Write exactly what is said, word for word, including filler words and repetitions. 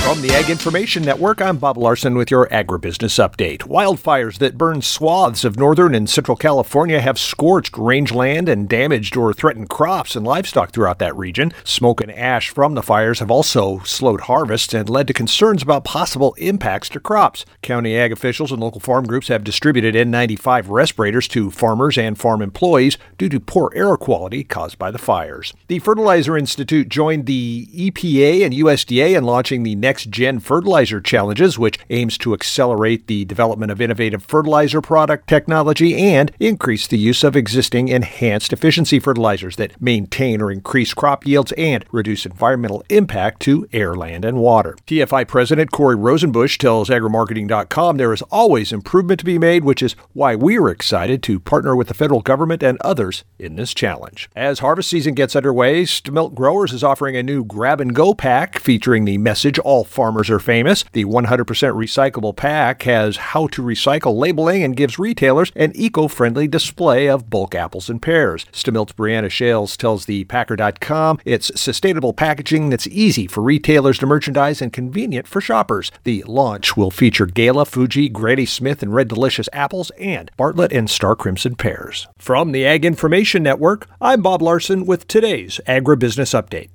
From the Ag Information Network, I'm Bob Larson with your agribusiness update. Wildfires that burn swaths of northern and central California have scorched rangeland and damaged or threatened crops and livestock throughout that region. Smoke and ash from the fires have also slowed harvests and led to concerns about possible impacts to crops. County ag officials and local farm groups have distributed N ninety-five respirators to farmers and farm employees due to poor air quality caused by the fires. The Fertilizer Institute joined the E P A and U S D A in launching the Next Gen Fertilizer Challenges, which aims to accelerate the development of innovative fertilizer product technology and increase the use of existing enhanced efficiency fertilizers that maintain or increase crop yields and reduce environmental impact to air, land, and water. T F I President Corey Rosenbusch tells agri marketing dot com there is always improvement to be made, which is why we're excited to partner with the federal government and others in this challenge. As harvest season gets underway, Stemilt Growers is offering a new grab-and-go pack featuring the message "All farmers are famous." The one hundred percent recyclable pack has how to recycle labeling and gives retailers an eco-friendly display of bulk apples and pears. Stemilt's Brianna Shales tells the Packer dot com it's sustainable packaging that's easy for retailers to merchandise and convenient for shoppers. The launch will feature Gala, Fuji, Granny Smith, and Red Delicious apples and Bartlett and Star Crimson pears. From the Ag Information Network, I'm Bob Larson with today's Agribusiness Update.